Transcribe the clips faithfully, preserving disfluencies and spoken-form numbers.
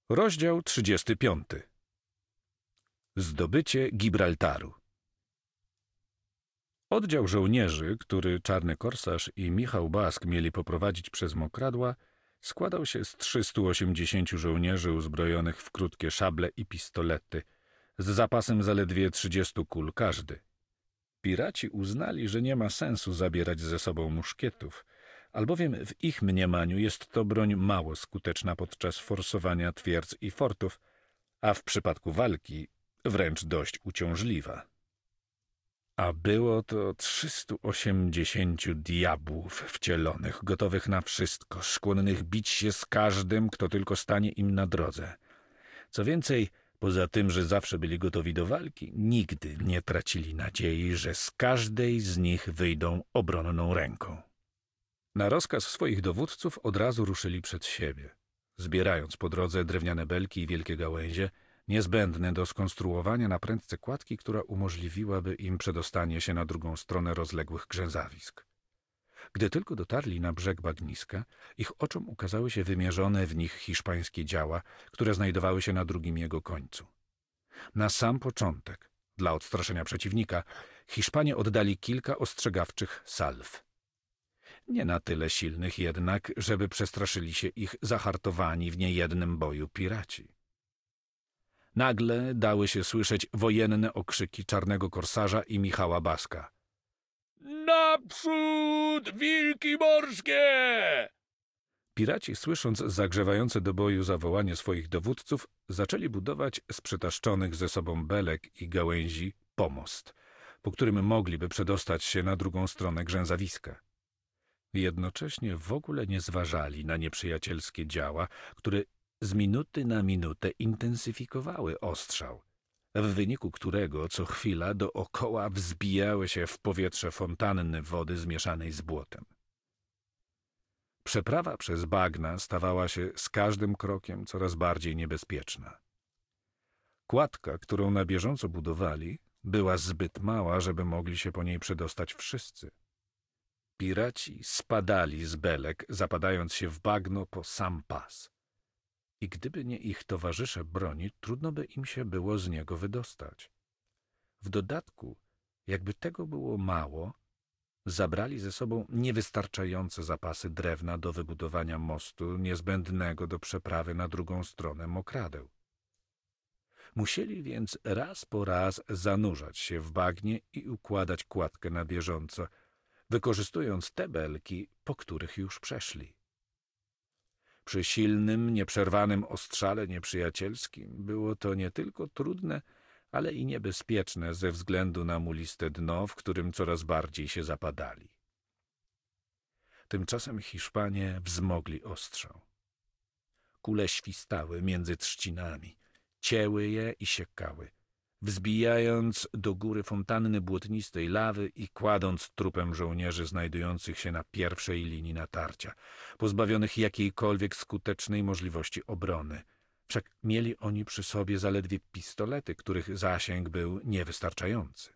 Rozdział trzydziesty piąty. Zdobycie Gibraltaru. Oddział żołnierzy, który Czarny Korsarz i Michał Bask mieli poprowadzić przez mokradła, składał się z trzystu osiemdziesięciu żołnierzy uzbrojonych w krótkie szable i pistolety, z zapasem zaledwie trzydziestu kul każdy. Piraci uznali, że nie ma sensu zabierać ze sobą muszkietów, albowiem w ich mniemaniu jest to broń mało skuteczna podczas forsowania twierdz i fortów, a w przypadku walki wręcz dość uciążliwa. A było to trzystu osiemdziesięciu diabłów wcielonych, gotowych na wszystko, skłonnych bić się z każdym, kto tylko stanie im na drodze. Co więcej, poza tym, że zawsze byli gotowi do walki, nigdy nie tracili nadziei, że z każdej z nich wyjdą obronną ręką. Na rozkaz swoich dowódców od razu ruszyli przed siebie, zbierając po drodze drewniane belki i wielkie gałęzie, niezbędne do skonstruowania na prędce kładki, która umożliwiłaby im przedostanie się na drugą stronę rozległych grzęzawisk. Gdy tylko dotarli na brzeg bagniska, ich oczom ukazały się wymierzone w nich hiszpańskie działa, które znajdowały się na drugim jego końcu. Na sam początek, dla odstraszenia przeciwnika, Hiszpanie oddali kilka ostrzegawczych salw. Nie na tyle silnych jednak, żeby przestraszyli się ich zahartowani w niejednym boju piraci. Nagle dały się słyszeć wojenne okrzyki Czarnego Korsarza i Michała Baska. Naprzód, wilki morskie! Piraci, słysząc zagrzewające do boju zawołanie swoich dowódców, zaczęli budować z przytaszczonych ze sobą belek i gałęzi pomost, po którym mogliby przedostać się na drugą stronę grzęzawiska. Jednocześnie w ogóle nie zważali na nieprzyjacielskie działa, które z minuty na minutę intensyfikowały ostrzał, w wyniku którego co chwila dookoła wzbijały się w powietrze fontanny wody zmieszanej z błotem. Przeprawa przez bagna stawała się z każdym krokiem coraz bardziej niebezpieczna. Kładka, którą na bieżąco budowali, była zbyt mała, żeby mogli się po niej przedostać wszyscy. Piraci spadali z belek, zapadając się w bagno po sam pas. I gdyby nie ich towarzysze broni, trudno by im się było z niego wydostać. W dodatku, jakby tego było mało, zabrali ze sobą niewystarczające zapasy drewna do wybudowania mostu niezbędnego do przeprawy na drugą stronę mokradeł. Musieli więc raz po raz zanurzać się w bagnie i układać kładkę na bieżąco, wykorzystując te belki, po których już przeszli. Przy silnym, nieprzerwanym ostrzale nieprzyjacielskim było to nie tylko trudne, ale i niebezpieczne ze względu na muliste dno, w którym coraz bardziej się zapadali. Tymczasem Hiszpanie wzmogli ostrzał. Kule świstały między trzcinami, cięły je i siekały, wzbijając do góry fontanny błotnistej lawy i kładąc trupem żołnierzy znajdujących się na pierwszej linii natarcia, pozbawionych jakiejkolwiek skutecznej możliwości obrony. Wszak mieli oni przy sobie zaledwie pistolety, których zasięg był niewystarczający.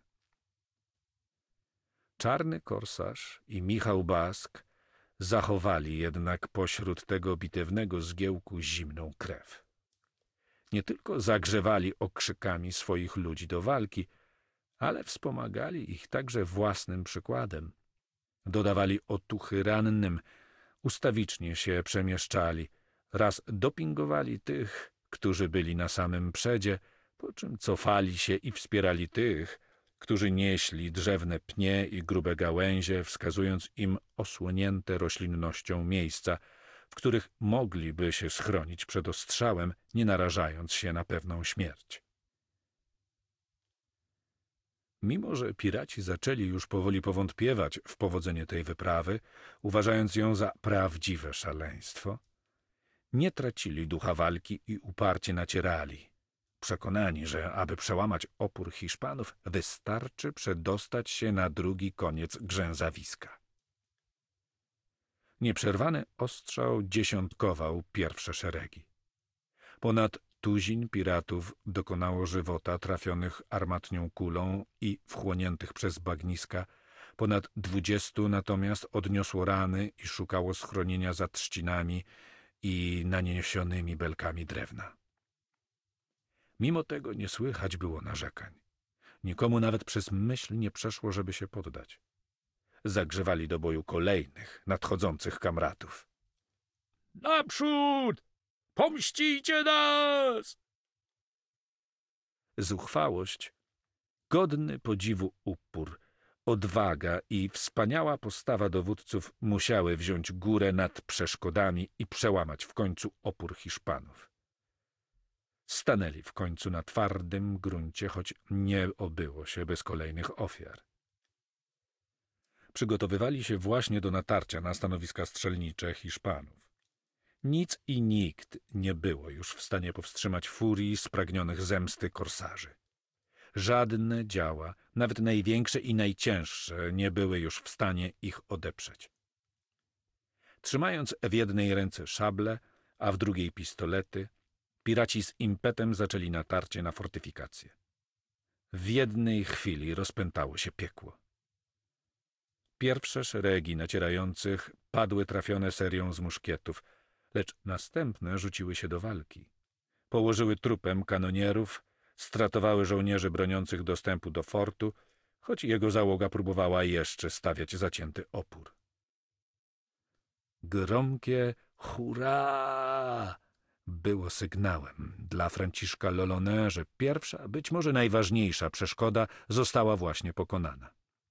Czarny Korsarz i Michał Bask zachowali jednak pośród tego bitewnego zgiełku zimną krew. Nie tylko zagrzewali okrzykami swoich ludzi do walki, ale wspomagali ich także własnym przykładem. Dodawali otuchy rannym, ustawicznie się przemieszczali, raz dopingowali tych, którzy byli na samym przedzie, po czym cofali się i wspierali tych, którzy nieśli drzewne pnie i grube gałęzie, wskazując im osłonięte roślinnością miejsca, w których mogliby się schronić przed ostrzałem, nie narażając się na pewną śmierć. Mimo że piraci zaczęli już powoli powątpiewać w powodzenie tej wyprawy, uważając ją za prawdziwe szaleństwo, nie tracili ducha walki i uparcie nacierali, przekonani, że aby przełamać opór Hiszpanów, wystarczy przedostać się na drugi koniec grzęzawiska. Nieprzerwany ostrzał dziesiątkował pierwsze szeregi. Ponad tuzin piratów dokonało żywota trafionych armatnią kulą i wchłoniętych przez bagniska, ponad dwudziestu natomiast odniosło rany i szukało schronienia za trzcinami i naniesionymi belkami drewna. Mimo tego nie słychać było narzekań. Nikomu nawet przez myśl nie przeszło, żeby się poddać. Zagrzewali do boju kolejnych, nadchodzących kamratów. Naprzód! Pomścicie nas! Zuchwałość, godny podziwu upór, odwaga i wspaniała postawa dowódców musiały wziąć górę nad przeszkodami i przełamać w końcu opór Hiszpanów. Stanęli w końcu na twardym gruncie, choć nie obyło się bez kolejnych ofiar. Przygotowywali się właśnie do natarcia na stanowiska strzelnicze Hiszpanów. Nic i nikt nie było już w stanie powstrzymać furii spragnionych zemsty korsarzy. Żadne działa, nawet największe i najcięższe, nie były już w stanie ich odeprzeć. Trzymając w jednej ręce szable, a w drugiej pistolety, piraci z impetem zaczęli natarcie na fortyfikacje. W jednej chwili rozpętało się piekło. Pierwsze szeregi nacierających padły trafione serią z muszkietów, lecz następne rzuciły się do walki. Położyły trupem kanonierów, stratowały żołnierzy broniących dostępu do fortu, choć jego załoga próbowała jeszcze stawiać zacięty opór. Gromkie hurra było sygnałem dla Franciszka L'Olonnais, że pierwsza, być może najważniejsza przeszkoda została właśnie pokonana.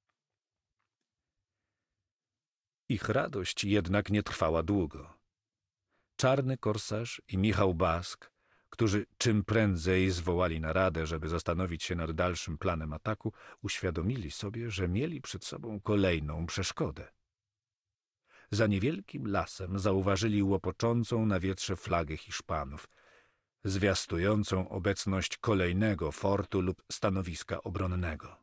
Ich radość jednak nie trwała długo. Czarny korsarz i Michał Bask, którzy czym prędzej zwołali naradę, żeby zastanowić się nad dalszym planem ataku, uświadomili sobie, że mieli przed sobą kolejną przeszkodę. Za niewielkim lasem zauważyli łopoczącą na wietrze flagę Hiszpanów, zwiastującą obecność kolejnego fortu lub stanowiska obronnego.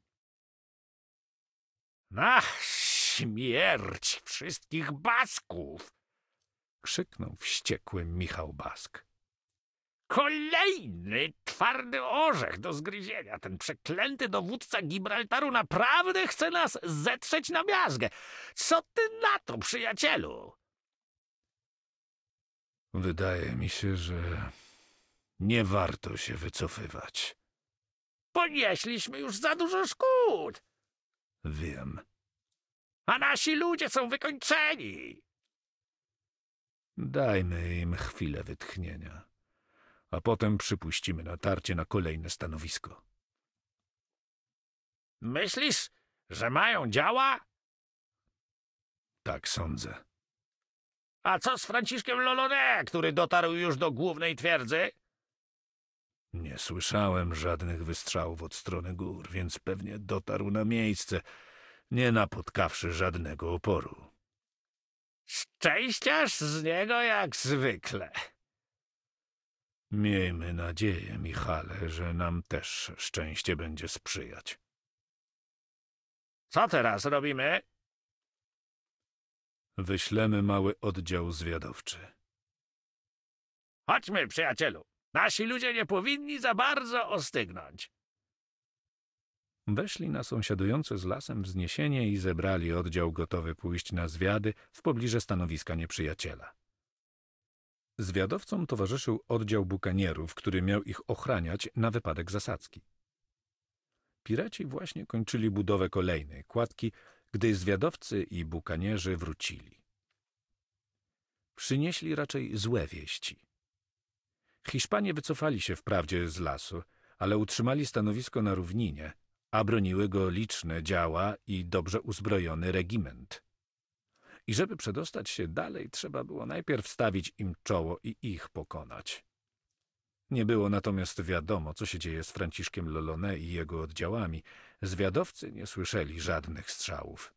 Na śmierć wszystkich Basków! Krzyknął wściekły Michał Bask. Kolejny twardy orzech do zgryzienia. Ten przeklęty dowódca Gibraltaru naprawdę chce nas zetrzeć na miazgę. Co ty na to, przyjacielu? Wydaje mi się, że nie warto się wycofywać. Ponieśliśmy już za dużo szkód. Wiem. A nasi ludzie są wykończeni. Dajmy im chwilę wytchnienia, a potem przypuścimy natarcie na kolejne stanowisko. Myślisz, że mają działa? Tak sądzę. A co z Franciszkiem L'Olonnais, który dotarł już do głównej twierdzy? Nie słyszałem żadnych wystrzałów od strony gór, więc pewnie dotarł na miejsce, nie napotkawszy żadnego oporu. Szczęściarz z niego jak zwykle. Miejmy nadzieję, Michale, że nam też szczęście będzie sprzyjać. Co teraz robimy? Wyślemy mały oddział zwiadowczy. Chodźmy, przyjacielu. Nasi ludzie nie powinni za bardzo ostygnąć. Weszli na sąsiadujące z lasem wzniesienie i zebrali oddział gotowy pójść na zwiady w pobliże stanowiska nieprzyjaciela. Zwiadowcom towarzyszył oddział bukanierów, który miał ich ochraniać na wypadek zasadzki. Piraci właśnie kończyli budowę kolejnej kładki, gdy zwiadowcy i bukanierzy wrócili. Przynieśli raczej złe wieści. Hiszpanie wycofali się wprawdzie z lasu, ale utrzymali stanowisko na równinie, a broniły go liczne działa i dobrze uzbrojony regiment. I żeby przedostać się dalej, trzeba było najpierw stawić im czoło i ich pokonać. Nie było natomiast wiadomo, co się dzieje z Franciszkiem L'Olonnais i jego oddziałami. Zwiadowcy nie słyszeli żadnych strzałów.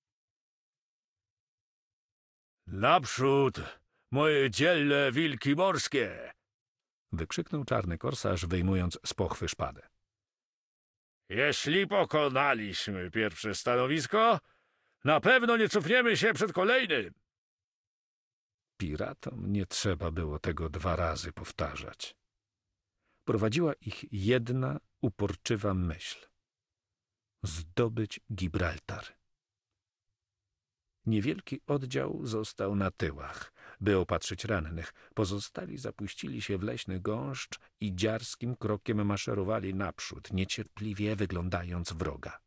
Naprzód, moje dzielne wilki morskie! Wykrzyknął czarny korsarz, wyjmując z pochwy szpadę. Jeśli pokonaliśmy pierwsze stanowisko, na pewno nie cofniemy się przed kolejnym. Piratom nie trzeba było tego dwa razy powtarzać. Prowadziła ich jedna uporczywa myśl. Zdobyć Gibraltar. Niewielki oddział został na tyłach. by opatrzyć rannych. Pozostali zapuścili się w leśny gąszcz i dziarskim krokiem maszerowali naprzód, niecierpliwie wyglądając wroga.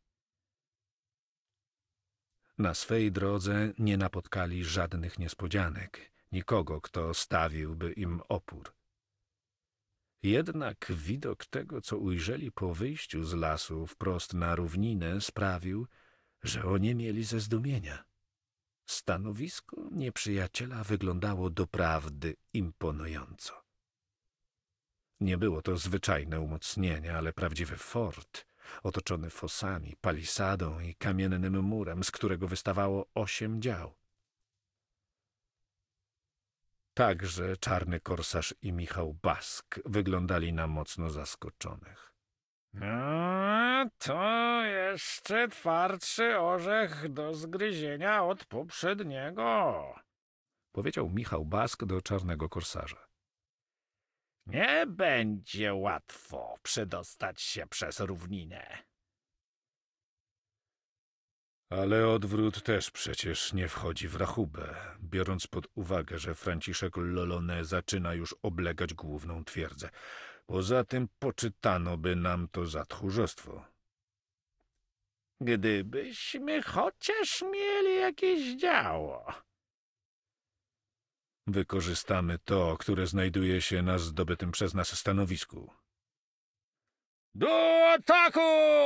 Na swej drodze nie napotkali żadnych niespodzianek, nikogo, kto stawiłby im opór. Jednak widok tego, co ujrzeli po wyjściu z lasu wprost na równinę, sprawił, że oniemieli ze zdumienia. Stanowisko nieprzyjaciela wyglądało doprawdy imponująco. Nie było to zwyczajne umocnienie, ale prawdziwy fort, otoczony fosami, palisadą i kamiennym murem, z którego wystawało osiem dział. Także Czarny Korsarz i Michał Bask wyglądali na mocno zaskoczonych. No, to jeszcze twardszy orzech do zgryzienia od poprzedniego, powiedział Michał Bask do Czarnego Korsarza. Nie będzie łatwo przedostać się przez równinę. Ale odwrót też przecież nie wchodzi w rachubę, biorąc pod uwagę, że Franciszek Lolone zaczyna już oblegać główną twierdzę. Poza tym poczytano by nam to za tchórzostwo. Gdybyśmy chociaż mieli jakieś działo. Wykorzystamy to, które znajduje się na zdobytym przez nas stanowisku. Do ataku!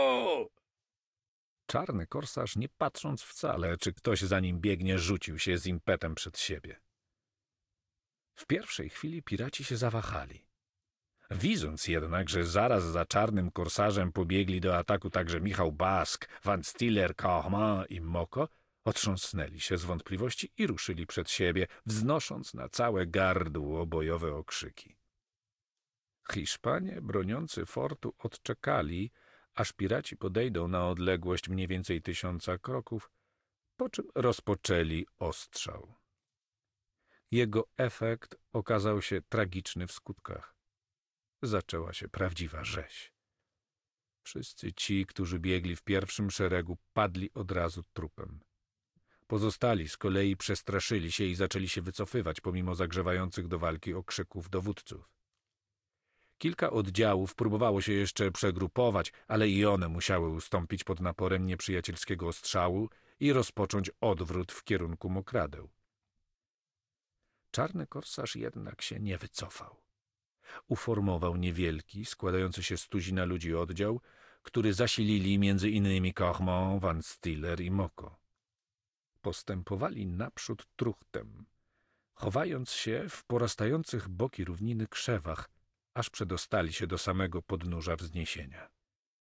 Czarny Korsarz, nie patrząc wcale, czy ktoś za nim biegnie, rzucił się z impetem przed siebie. W pierwszej chwili piraci się zawahali. Widząc jednak, że zaraz za Czarnym Korsarzem pobiegli do ataku także Michał Bask, Van Stiller, Carman i Moko, otrząsnęli się z wątpliwości i ruszyli przed siebie, wznosząc na całe gardło bojowe okrzyki. Hiszpanie broniący fortu odczekali, aż piraci podejdą na odległość mniej więcej tysiąca kroków, po czym rozpoczęli ostrzał. Jego efekt okazał się tragiczny w skutkach. Zaczęła się prawdziwa rzeź. Wszyscy ci, którzy biegli w pierwszym szeregu, padli od razu trupem. Pozostali z kolei przestraszyli się i zaczęli się wycofywać, pomimo zagrzewających do walki okrzyków dowódców. Kilka oddziałów próbowało się jeszcze przegrupować, ale i one musiały ustąpić pod naporem nieprzyjacielskiego ostrzału i rozpocząć odwrót w kierunku Mokradeł. Czarny Korsarz jednak się nie wycofał. Uformował niewielki, składający się z tuzina ludzi oddział, który zasilili między innymi Carman, Van Stiller i Moko. Postępowali naprzód truchtem, chowając się w porastających boki równiny krzewach, aż przedostali się do samego podnóża wzniesienia.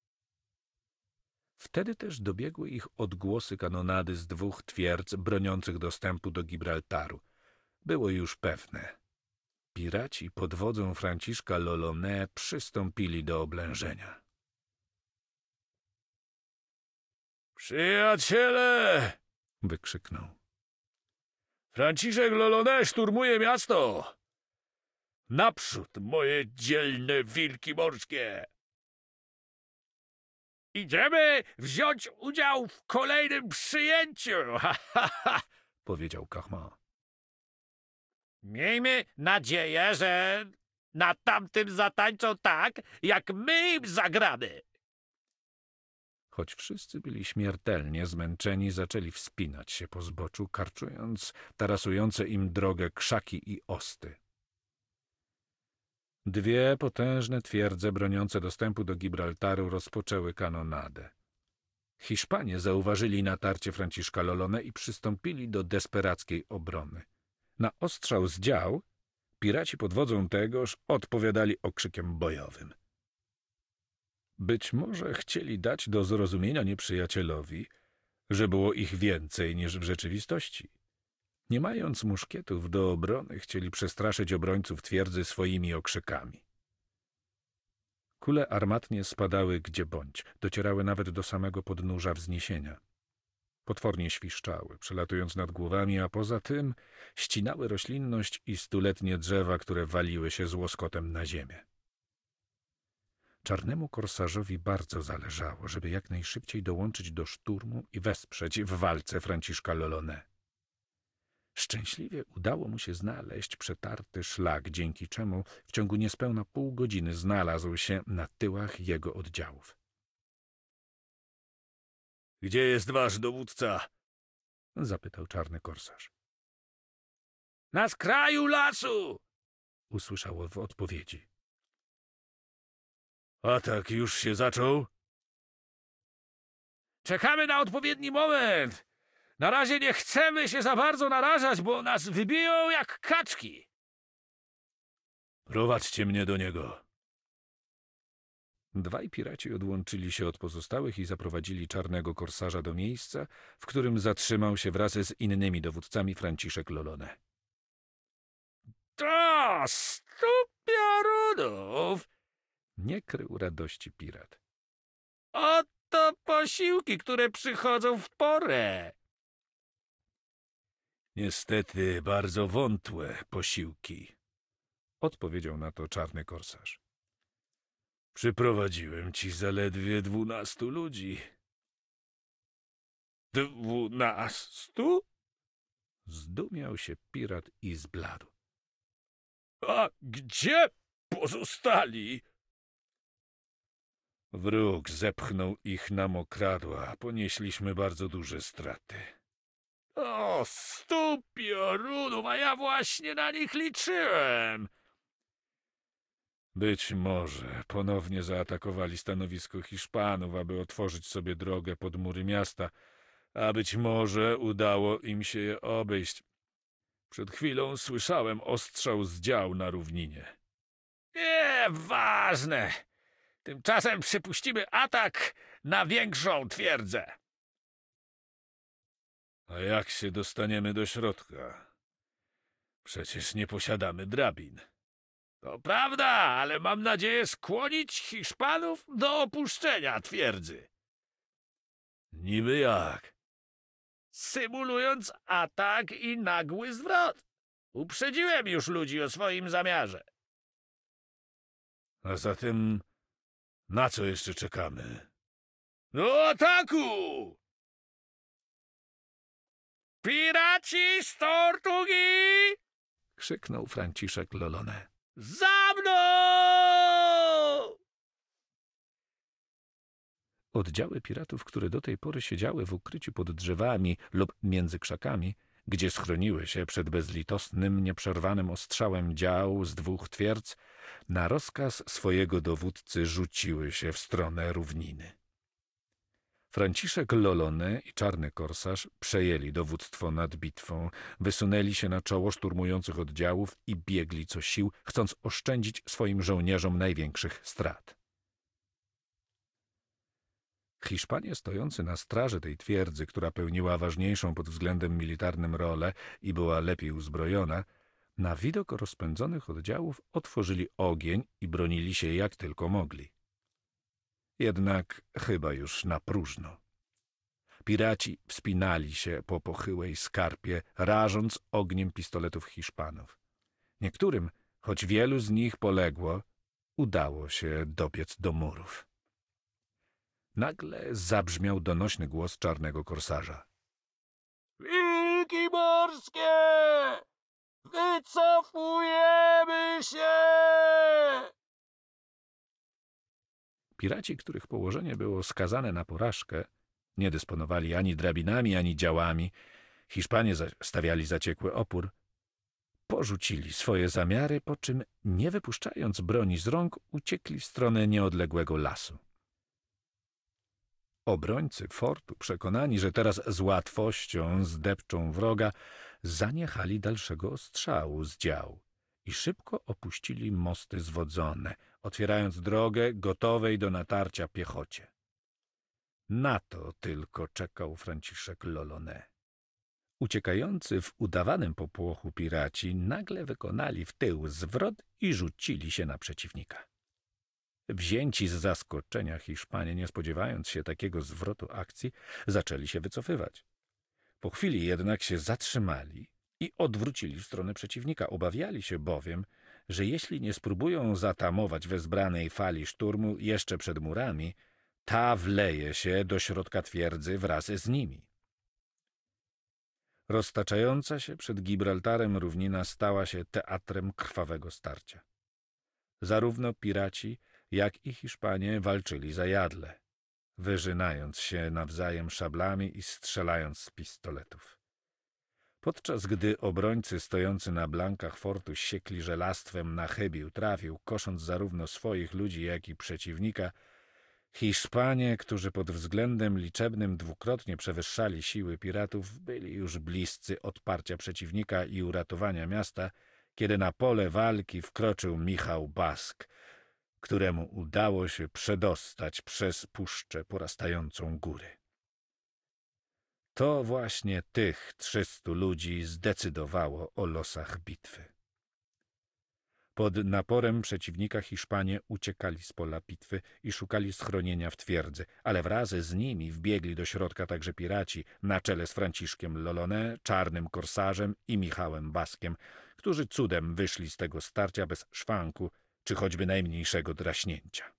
Wtedy też dobiegły ich odgłosy kanonady z dwóch twierdz broniących dostępu do Gibraltaru. Było już pewne. Piraci pod wodzą Franciszka Lolone przystąpili do oblężenia. Przyjaciele! Wykrzyknął. Franciszek Lolone szturmuje miasto! Naprzód, moje dzielne wilki morskie! Idziemy wziąć udział w kolejnym przyjęciu! Ha, ha, ha! Powiedział Carman. Miejmy nadzieję, że na tamtym zatańczą tak, jak my im zagramy. Choć wszyscy byli śmiertelnie zmęczeni, zaczęli wspinać się po zboczu, karczując tarasujące im drogę krzaki i osty. Dwie potężne twierdze broniące dostępu do Gibraltaru rozpoczęły kanonadę. Hiszpanie zauważyli natarcie Franciszka Lolone i przystąpili do desperackiej obrony. Na ostrzał z dział piraci pod wodzą tegoż odpowiadali okrzykiem bojowym. Być może chcieli dać do zrozumienia nieprzyjacielowi, że było ich więcej niż w rzeczywistości. Nie mając muszkietów do obrony, chcieli przestraszyć obrońców twierdzy swoimi okrzykami. Kule armatnie spadały gdzie bądź, docierały nawet do samego podnóża wzniesienia. Potwornie świszczały, przelatując nad głowami, a poza tym ścinały roślinność i stuletnie drzewa, które waliły się z łoskotem na ziemię. Czarnemu Korsarzowi bardzo zależało, żeby jak najszybciej dołączyć do szturmu i wesprzeć w walce Franciszka Lolone. Szczęśliwie udało mu się znaleźć przetarty szlak, dzięki czemu w ciągu niespełna pół godziny znalazł się na tyłach jego oddziałów. — Gdzie jest wasz dowódca? — zapytał czarny korsarz. — Na skraju lasu! — usłyszał w odpowiedzi. — Atak już się zaczął? — Czekamy na odpowiedni moment. Na razie nie chcemy się za bardzo narażać, bo nas wybiją jak kaczki. — Prowadźcie mnie do niego. Dwaj piraci odłączyli się od pozostałych i zaprowadzili czarnego korsarza do miejsca, w którym zatrzymał się wraz z innymi dowódcami Franciszek Lolone. — To stu piorunów! — nie krył radości pirat. — Oto posiłki, które przychodzą w porę. — Niestety bardzo wątłe posiłki — odpowiedział na to czarny korsarz. — Przyprowadziłem ci zaledwie dwunastu ludzi. — Dwunastu? — zdumiał się pirat i zbladł. — A gdzie pozostali? — Wróg zepchnął ich na mokradła. Ponieśliśmy bardzo duże straty. — O, stu piorunów, a ja właśnie na nich liczyłem! Być może ponownie zaatakowali stanowisko Hiszpanów, aby otworzyć sobie drogę pod mury miasta, a być może udało im się je obejść. Przed chwilą słyszałem ostrzał z dział na równinie. Nie, ważne. Tymczasem przypuścimy atak na większą twierdzę. A jak się dostaniemy do środka? Przecież nie posiadamy drabin. To prawda, ale mam nadzieję skłonić Hiszpanów do opuszczenia twierdzy. Niby jak? Symulując atak i nagły zwrot. Uprzedziłem już ludzi o swoim zamiarze. A zatem na co jeszcze czekamy? Do ataku! Piraci z Tortugi! Krzyknął Franciszek Lolone. Za mną! Oddziały piratów, które do tej pory siedziały w ukryciu pod drzewami lub między krzakami, gdzie schroniły się przed bezlitosnym, nieprzerwanym ostrzałem dział z dwóch twierdz, na rozkaz swojego dowódcy rzuciły się w stronę równiny. Franciszek Lolone i czarny korsarz przejęli dowództwo nad bitwą, wysunęli się na czoło szturmujących oddziałów i biegli co sił, chcąc oszczędzić swoim żołnierzom największych strat. Hiszpanie stojący na straży tej twierdzy, która pełniła ważniejszą pod względem militarnym rolę i była lepiej uzbrojona, na widok rozpędzonych oddziałów otworzyli ogień i bronili się jak tylko mogli. Jednak chyba już na próżno. Piraci wspinali się po pochyłej skarpie, rażąc ogniem pistoletów Hiszpanów. Niektórym, choć wielu z nich poległo, udało się dobiec do murów. Nagle zabrzmiał donośny głos czarnego korsarza. — Wilki morskie! Wycofujemy się! Piraci, których położenie było skazane na porażkę, nie dysponowali ani drabinami, ani działami, Hiszpanie zaś stawiali zaciekły opór, porzucili swoje zamiary, po czym, nie wypuszczając broni z rąk, uciekli w stronę nieodległego lasu. Obrońcy fortu, przekonani, że teraz z łatwością zdepczą wroga, zaniechali dalszego ostrzału z dział i szybko opuścili mosty zwodzone, otwierając drogę gotowej do natarcia piechocie. Na to tylko czekał Franciszek Lolone. Uciekający w udawanym popłochu piraci nagle wykonali w tył zwrot i rzucili się na przeciwnika. Wzięci z zaskoczenia Hiszpanie, nie spodziewając się takiego zwrotu akcji, zaczęli się wycofywać. Po chwili jednak się zatrzymali i odwrócili w stronę przeciwnika. Obawiali się bowiem, że jeśli nie spróbują zatamować wezbranej fali szturmu jeszcze przed murami, ta wleje się do środka twierdzy wraz z nimi. Roztaczająca się przed Gibraltarem równina stała się teatrem krwawego starcia. Zarówno piraci, jak i Hiszpanie walczyli zajadle, wyżynając się nawzajem szablami i strzelając z pistoletów. Podczas gdy obrońcy stojący na blankach fortu siekli żelastwem na chybił trafił, kosząc zarówno swoich ludzi, jak i przeciwnika, Hiszpanie, którzy pod względem liczebnym dwukrotnie przewyższali siły piratów, byli już bliscy odparcia przeciwnika i uratowania miasta, kiedy na pole walki wkroczył Michał Bask, któremu udało się przedostać przez puszczę porastającą góry. To właśnie tych trzystu ludzi zdecydowało o losach bitwy. Pod naporem przeciwnika Hiszpanie uciekali z pola bitwy i szukali schronienia w twierdzy, ale wraz z nimi wbiegli do środka także piraci, na czele z Franciszkiem Loloné, czarnym korsarzem i Michałem Baskiem, którzy cudem wyszli z tego starcia bez szwanku czy choćby najmniejszego draśnięcia.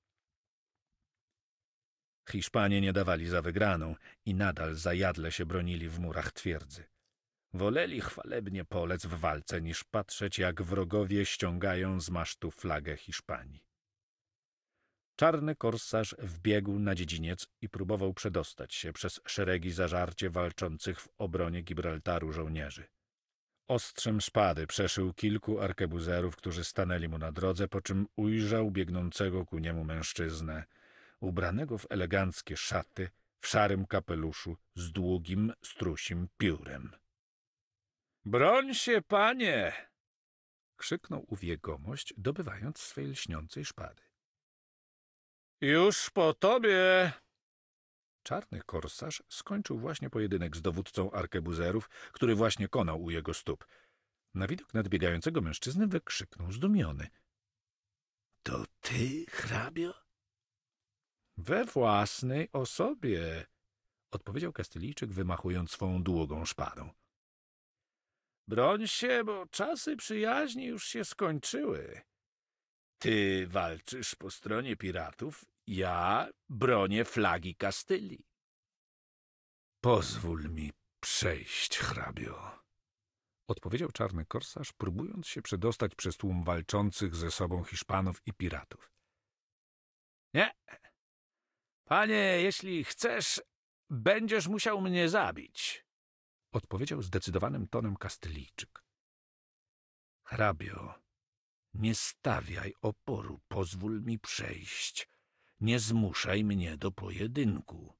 Hiszpanie nie dawali za wygraną i nadal zajadle się bronili w murach twierdzy. Woleli chwalebnie polec w walce, niż patrzeć, jak wrogowie ściągają z masztu flagę Hiszpanii. Czarny korsarz wbiegł na dziedziniec i próbował przedostać się przez szeregi zażarcie walczących w obronie Gibraltaru żołnierzy. Ostrzem szpady przeszył kilku arkebuzerów, którzy stanęli mu na drodze, po czym ujrzał biegnącego ku niemu mężczyznę, ubranego w eleganckie szaty, w szarym kapeluszu, z długim, strusim piórem. — Broń się, panie! — krzyknął ów jegomość, dobywając swej lśniącej szpady. — Już po tobie! Czarny korsarz skończył właśnie pojedynek z dowódcą arkebuzerów, który właśnie konał u jego stóp. Na widok nadbiegającego mężczyzny wykrzyknął zdumiony. — To ty, hrabio? — We własnej osobie — odpowiedział Kastylijczyk, wymachując swą długą szpadą. — Broń się, bo czasy przyjaźni już się skończyły. Ty walczysz po stronie piratów, ja bronię flagi Kastylii. — Pozwól mi przejść, hrabio — odpowiedział czarny korsarz, próbując się przedostać przez tłum walczących ze sobą Hiszpanów i piratów. — Nie, panie, jeśli chcesz, będziesz musiał mnie zabić — odpowiedział zdecydowanym tonem Kastylijczyk. — Hrabio, nie stawiaj oporu, pozwól mi przejść. Nie zmuszaj mnie do pojedynku.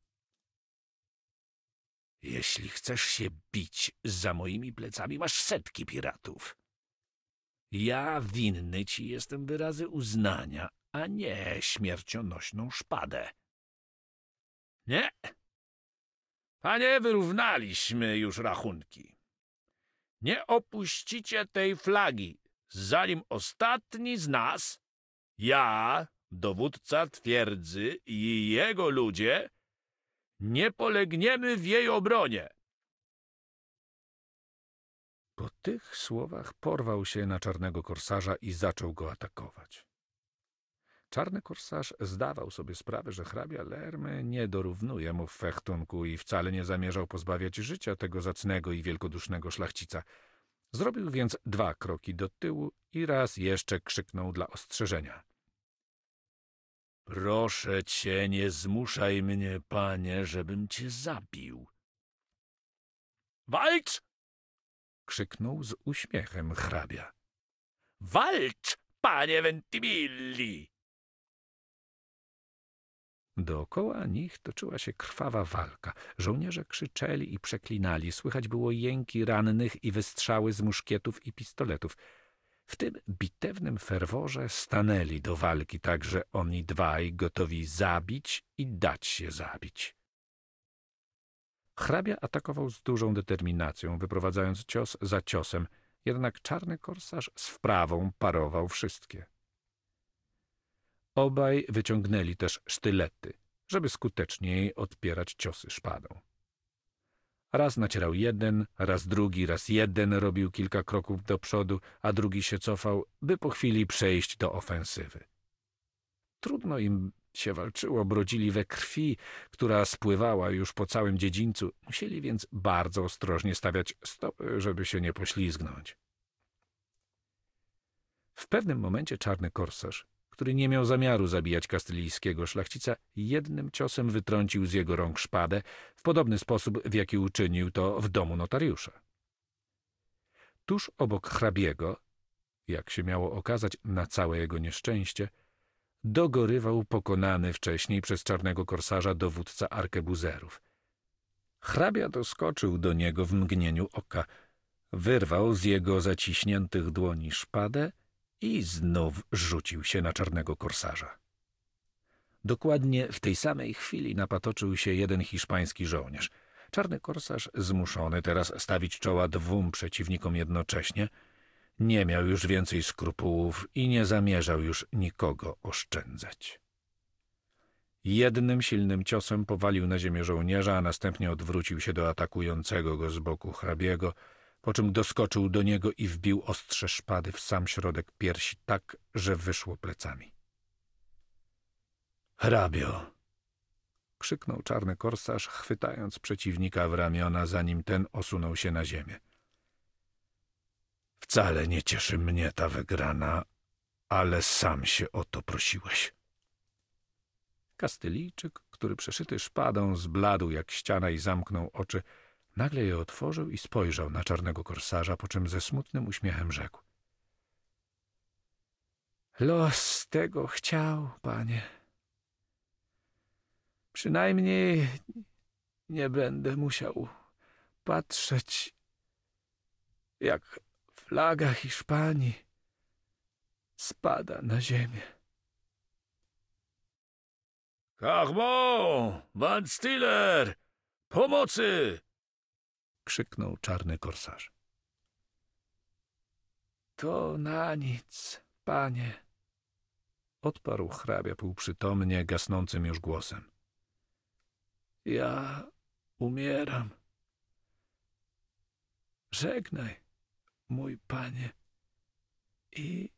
Jeśli chcesz się bić, za moimi plecami masz setki piratów. Ja winny ci jestem wyrazy uznania, a nie śmiercionośną szpadę. Nie, panie, wyrównaliśmy już rachunki. Nie opuścicie tej flagi, zanim ostatni z nas, ja, dowódca twierdzy i jego ludzie, nie polegniemy w jej obronie. Po tych słowach porwał się na czarnego korsarza i zaczął go atakować. Czarny korsarz zdawał sobie sprawę, że hrabia Lermy nie dorównuje mu w fechtunku i wcale nie zamierzał pozbawiać życia tego zacnego i wielkodusznego szlachcica. Zrobił więc dwa kroki do tyłu i raz jeszcze krzyknął dla ostrzeżenia. — Proszę cię, nie zmuszaj mnie, panie, żebym cię zabił. — Walcz! — krzyknął z uśmiechem hrabia. — Walcz, panie Ventibilli! Dookoła nich toczyła się krwawa walka. Żołnierze krzyczeli i przeklinali. Słychać było jęki rannych i wystrzały z muszkietów i pistoletów. W tym bitewnym ferworze stanęli do walki także oni dwaj, gotowi zabić i dać się zabić. Hrabia atakował z dużą determinacją, wyprowadzając cios za ciosem, jednak czarny korsarz z wprawą parował wszystkie. Obaj wyciągnęli też sztylety, żeby skuteczniej odpierać ciosy szpadą. Raz nacierał jeden, raz drugi, raz jeden robił kilka kroków do przodu, a drugi się cofał, by po chwili przejść do ofensywy. Trudno im się walczyło, brodzili we krwi, która spływała już po całym dziedzińcu. Musieli więc bardzo ostrożnie stawiać stopy, żeby się nie poślizgnąć. W pewnym momencie czarny korsarz, który nie miał zamiaru zabijać kastylijskiego szlachcica, jednym ciosem wytrącił z jego rąk szpadę w podobny sposób, w jaki uczynił to w domu notariusza. Tuż obok hrabiego, jak się miało okazać na całe jego nieszczęście, dogorywał pokonany wcześniej przez czarnego korsarza dowódca arkebuzerów. Hrabia doskoczył do niego w mgnieniu oka, wyrwał z jego zaciśniętych dłoni szpadę i znów rzucił się na czarnego korsarza. Dokładnie w tej samej chwili napatoczył się jeden hiszpański żołnierz. Czarny korsarz, zmuszony teraz stawić czoła dwóm przeciwnikom jednocześnie, nie miał już więcej skrupułów i nie zamierzał już nikogo oszczędzać. Jednym silnym ciosem powalił na ziemię żołnierza, a następnie odwrócił się do atakującego go z boku hrabiego, po czym doskoczył do niego i wbił ostrze szpady w sam środek piersi tak, że wyszło plecami. — Hrabio! — krzyknął czarny korsarz, chwytając przeciwnika w ramiona, zanim ten osunął się na ziemię. — Wcale nie cieszy mnie ta wygrana, ale sam się o to prosiłeś. Kastylijczyk, który przeszyty szpadą zbladł jak ściana i zamknął oczy, nagle je otworzył i spojrzał na czarnego korsarza, po czym ze smutnym uśmiechem rzekł: — Los tego chciał, panie. Przynajmniej nie będę musiał patrzeć, jak flaga Hiszpanii spada na ziemię. — Hachmo! Van Stiller! Pomocy! — krzyknął czarny korsarz. — To na nic, panie — odparł hrabia półprzytomnie, gasnącym już głosem. — Ja umieram. Żegnaj, mój panie. I...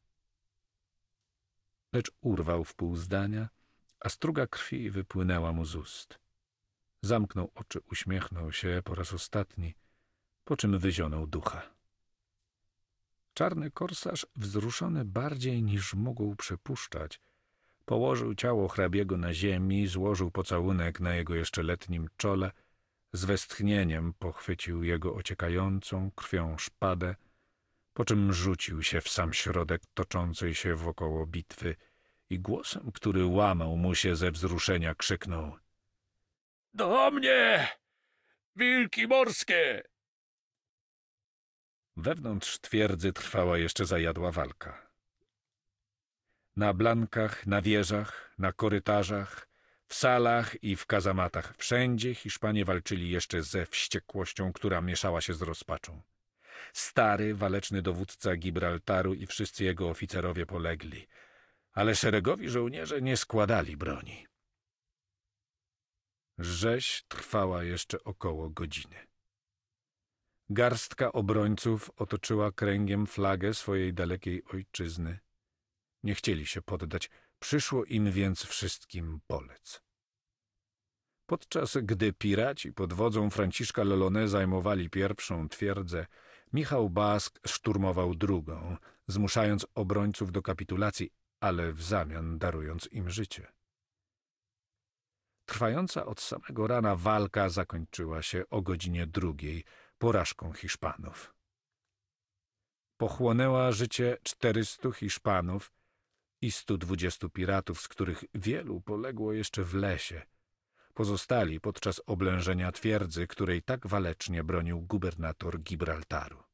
Lecz urwał w pół zdania, a struga krwi wypłynęła mu z ust. Zamknął oczy, uśmiechnął się po raz ostatni, po czym wyzionął ducha. Czarny korsarz, wzruszony bardziej niż mógł przypuszczać, położył ciało hrabiego na ziemi, złożył pocałunek na jego jeszcze letnim czole, z westchnieniem pochwycił jego ociekającą krwią szpadę, po czym rzucił się w sam środek toczącej się wokoło bitwy i głosem, który łamał mu się ze wzruszenia, krzyknął: — Do mnie, wilki morskie! Wewnątrz twierdzy trwała jeszcze zajadła walka. Na blankach, na wieżach, na korytarzach, w salach i w kazamatach wszędzie Hiszpanie walczyli jeszcze ze wściekłością, która mieszała się z rozpaczą. Stary, waleczny dowódca Gibraltaru i wszyscy jego oficerowie polegli, ale szeregowi żołnierze nie składali broni. Rzeź trwała jeszcze około godziny. Garstka obrońców otoczyła kręgiem flagę swojej dalekiej ojczyzny. Nie chcieli się poddać, przyszło im więc wszystkim polec. Podczas gdy piraci pod wodzą Franciszka Lolone zajmowali pierwszą twierdzę, Michał Bask szturmował drugą, zmuszając obrońców do kapitulacji, ale w zamian darując im życie. Trwająca od samego rana walka zakończyła się o godzinie drugiej porażką Hiszpanów. Pochłonęła życie czterystu Hiszpanów i stu dwudziestu piratów, z których wielu poległo jeszcze w lesie. Pozostali podczas oblężenia twierdzy, której tak walecznie bronił gubernator Gibraltaru.